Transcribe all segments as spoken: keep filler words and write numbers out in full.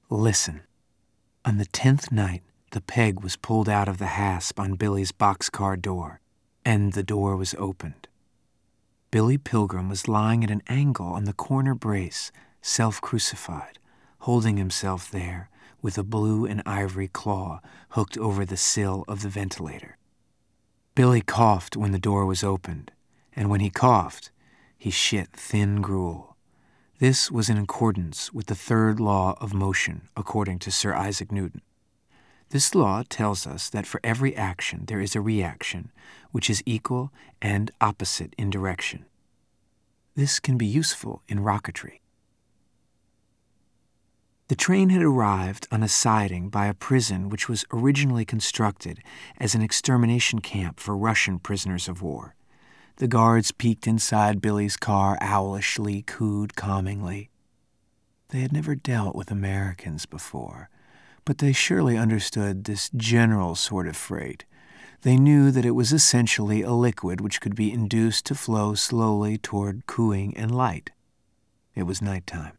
Listen. On the tenth night, the peg was pulled out of the hasp on Billy's boxcar door, and the door was opened. Billy Pilgrim was lying at an angle on the corner brace, self-crucified, holding himself there with a blue and ivory claw hooked over the sill of the ventilator. Billy coughed when the door was opened, and when he coughed, he shit thin gruel. This was in accordance with the third law of motion, according to Sir Isaac Newton. This law tells us that for every action there is a reaction, which is equal and opposite in direction. This can be useful in rocketry. The train had arrived on a siding by a prison which was originally constructed as an extermination camp for Russian prisoners of war. The guards peeked inside Billy's car, owlishly cooed calmingly. They had never dealt with Americans before, but they surely understood this general sort of freight. They knew that it was essentially a liquid which could be induced to flow slowly toward cooing and light. It was nighttime.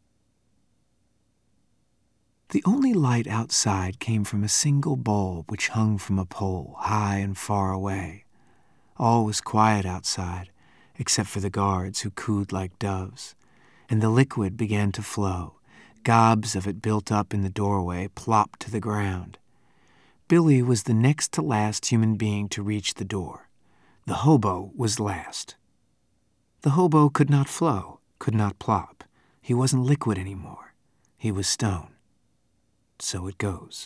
The only light outside came from a single bulb which hung from a pole, high and far away. All was quiet outside, except for the guards who cooed like doves, and the liquid began to flow. Gobs of it built up in the doorway, plopped to the ground. Billy was the next to last human being to reach the door. The hobo was last. The hobo could not flow, could not plop. He wasn't liquid anymore. He was stone. So it goes.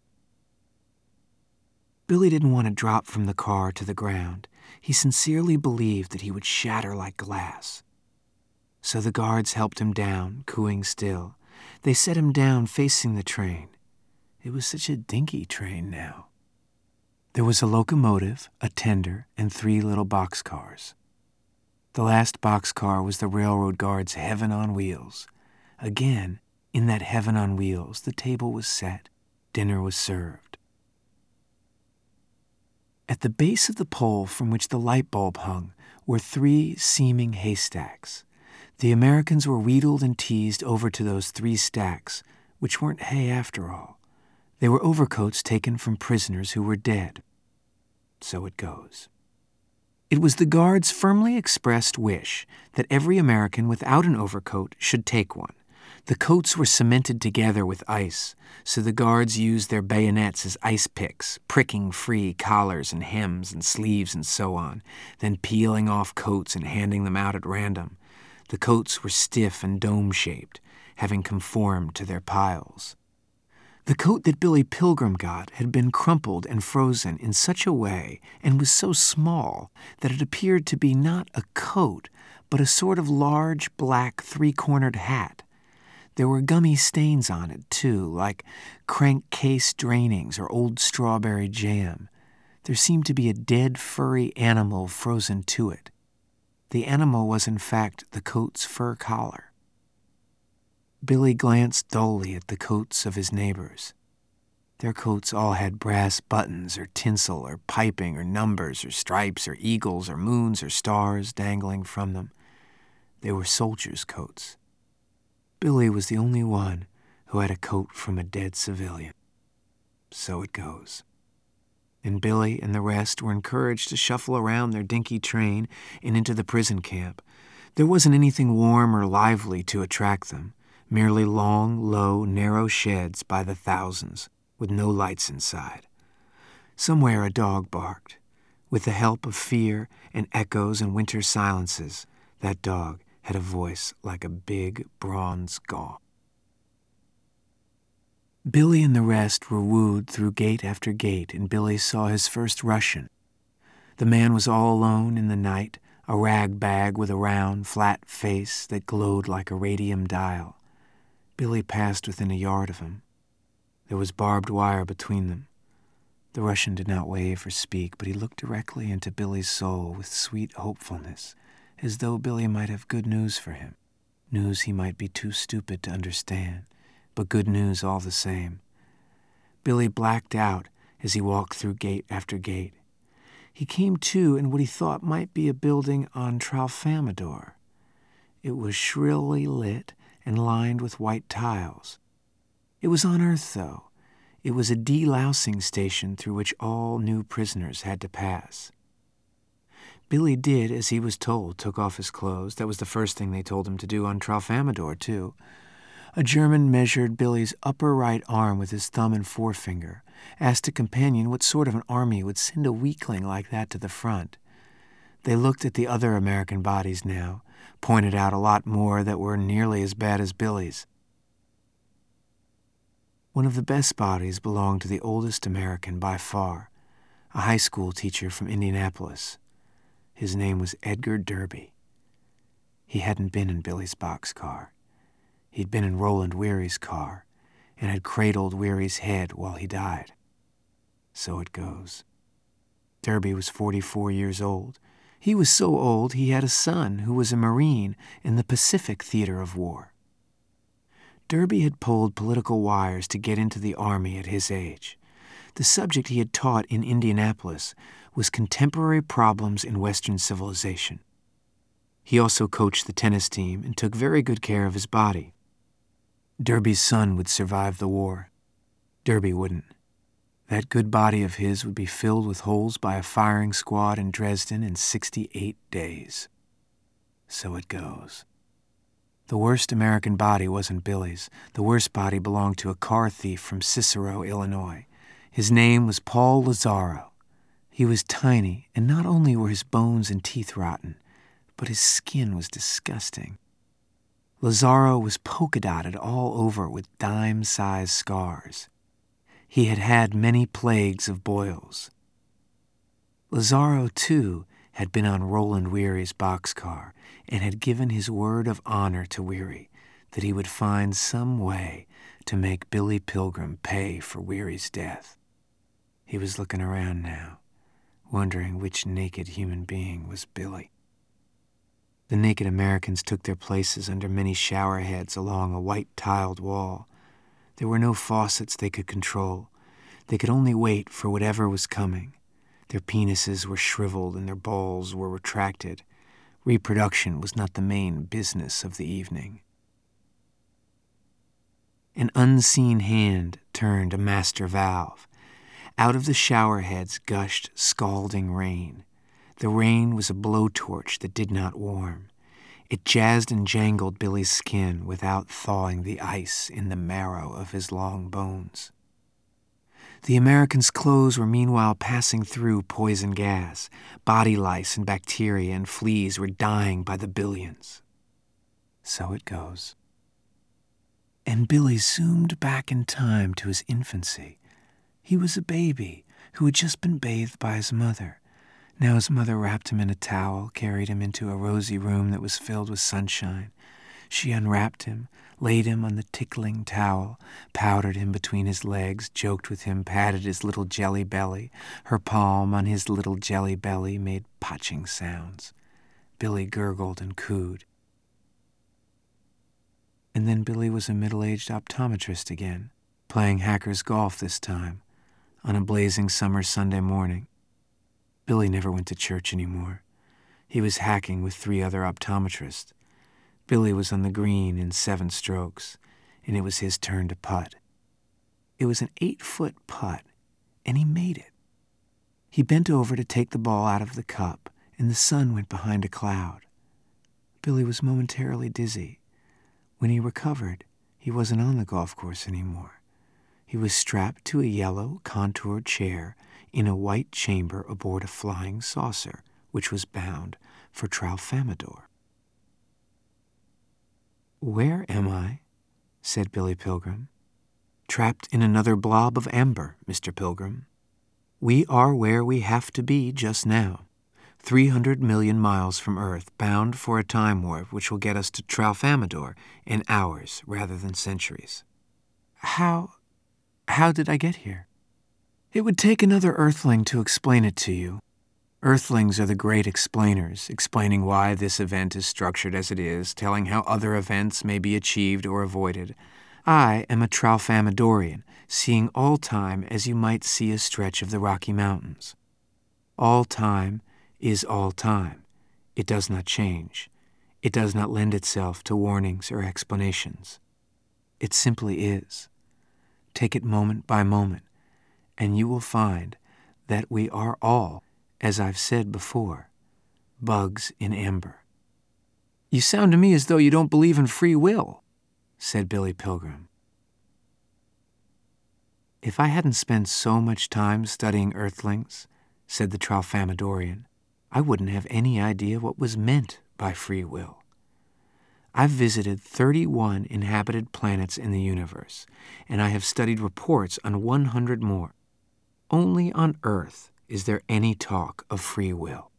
Billy didn't want to drop from the car to the ground. He sincerely believed that he would shatter like glass. So the guards helped him down, cooing still. They set him down facing the train. It was such a dinky train now. There was a locomotive, a tender, and three little boxcars. The last boxcar was the railroad guard's heaven on wheels. Again, in that heaven on wheels, the table was set, dinner was served. At the base of the pole from which the light bulb hung were three seeming haystacks. The Americans were wheedled and teased over to those three stacks, which weren't hay after all. They were overcoats taken from prisoners who were dead. So it goes. It was the guards' firmly expressed wish that every American without an overcoat should take one. The coats were cemented together with ice, so the guards used their bayonets as ice picks, pricking free collars and hems and sleeves and so on, then peeling off coats and handing them out at random. The coats were stiff and dome-shaped, having conformed to their piles. The coat that Billy Pilgrim got had been crumpled and frozen in such a way and was so small that it appeared to be not a coat, but a sort of large black three-cornered hat. There were gummy stains on it, too, like crankcase drainings or old strawberry jam. There seemed to be a dead, furry animal frozen to it. The animal was, in fact, the coat's fur collar. Billy glanced dully at the coats of his neighbors. Their coats all had brass buttons or tinsel or piping or numbers or stripes or eagles or moons or stars dangling from them. They were soldiers' coats. Billy was the only one who had a coat from a dead civilian. So it goes. And Billy and the rest were encouraged to shuffle around their dinky train and into the prison camp. There wasn't anything warm or lively to attract them, merely long, low, narrow sheds by the thousands, with no lights inside. Somewhere a dog barked. With the help of fear and echoes and winter silences, that dog had a voice like a big bronze gong. Billy and the rest were wooed through gate after gate, and Billy saw his first Russian. The man was all alone in the night, a rag bag with a round, flat face that glowed like a radium dial. Billy passed within a yard of him. There was barbed wire between them. The Russian did not wave or speak, but he looked directly into Billy's soul with sweet hopefulness, as though Billy might have good news for him, news he might be too stupid to understand, but good news all the same. Billy blacked out as he walked through gate after gate. He came to in what he thought might be a building on Tralfamadore. It was shrilly lit and lined with white tiles. It was on Earth, though. It was a delousing station through which all new prisoners had to pass. Billy did as he was told, took off his clothes. That was the first thing they told him to do on Tralfamadore, too. A German measured Billy's upper right arm with his thumb and forefinger, asked a companion what sort of an army would send a weakling like that to the front. They looked at the other American bodies now, pointed out a lot more that were nearly as bad as Billy's. One of the best bodies belonged to the oldest American by far, a high school teacher from Indianapolis. His name was Edgar Derby. He hadn't been in Billy's boxcar. He'd been in Roland Weary's car and had cradled Weary's head while he died. So it goes. Derby was forty-four years old. He was so old he had a son who was a Marine in the Pacific theater of war. Derby had pulled political wires to get into the Army at his age. The subject he had taught in Indianapolis was contemporary problems in Western civilization. He also coached the tennis team and took very good care of his body. Derby's son would survive the war. Derby wouldn't. That good body of his would be filled with holes by a firing squad in Dresden in sixty-eight days. So it goes. The worst American body wasn't Billy's. The worst body belonged to a car thief from Cicero, Illinois. His name was Paul Lazzaro. He was tiny, and not only were his bones and teeth rotten, but his skin was disgusting. Lazzaro was polka-dotted all over with dime-sized scars. He had had many plagues of boils. Lazzaro, too, had been on Roland Weary's boxcar and had given his word of honor to Weary that he would find some way to make Billy Pilgrim pay for Weary's death. He was looking around now, wondering which naked human being was Billy. The naked Americans took their places under many shower heads along a white-tiled wall. There were no faucets they could control. They could only wait for whatever was coming. Their penises were shriveled and their balls were retracted. Reproduction was not the main business of the evening. An unseen hand turned a master valve. Out of the shower heads gushed scalding rain. The rain was a blowtorch that did not warm. It jazzed and jangled Billy's skin without thawing the ice in the marrow of his long bones. The Americans' clothes were meanwhile passing through poison gas. Body lice and bacteria and fleas were dying by the billions. So it goes. And Billy zoomed back in time to his infancy. He was a baby who had just been bathed by his mother. Now his mother wrapped him in a towel, carried him into a rosy room that was filled with sunshine. She unwrapped him, laid him on the tickling towel, powdered him between his legs, joked with him, patted his little jelly belly. Her palm on his little jelly belly made potching sounds. Billy gurgled and cooed. And then Billy was a middle-aged optometrist again, playing hackers' golf this time, on a blazing summer Sunday morning. Billy never went to church anymore. He was hacking with three other optometrists. Billy was on the green in seven strokes, and it was his turn to putt. It was an eight-foot putt, and he made it. He bent over to take the ball out of the cup, and the sun went behind a cloud. Billy was momentarily dizzy. When he recovered, he wasn't on the golf course anymore. He was strapped to a yellow, contoured chair in a white chamber aboard a flying saucer, which was bound for Tralfamadore. "Where am I?" said Billy Pilgrim. "Trapped in another blob of amber, Mister Pilgrim. We are where we have to be just now, three hundred million miles from Earth, bound for a time warp which will get us to Tralfamadore in hours rather than centuries." How, how did I get here? It would take another Earthling to explain it to you. Earthlings are the great explainers, explaining why this event is structured as it is, telling how other events may be achieved or avoided. I am a Tralfamadorian, seeing all time as you might see a stretch of the Rocky Mountains. All time is all time. It does not change. It does not lend itself to warnings or explanations. It simply is. take it moment by moment, and you will find that we are all, as I've said before, bugs in amber. "You sound to me as though you don't believe in free will," said Billy Pilgrim. "If I hadn't spent so much time studying Earthlings," said the Tralfamadorian, "I wouldn't have any idea what was meant by free will. I've visited thirty-one inhabited planets in the universe, and I have studied reports on one hundred more. Only on Earth is there any talk of free will."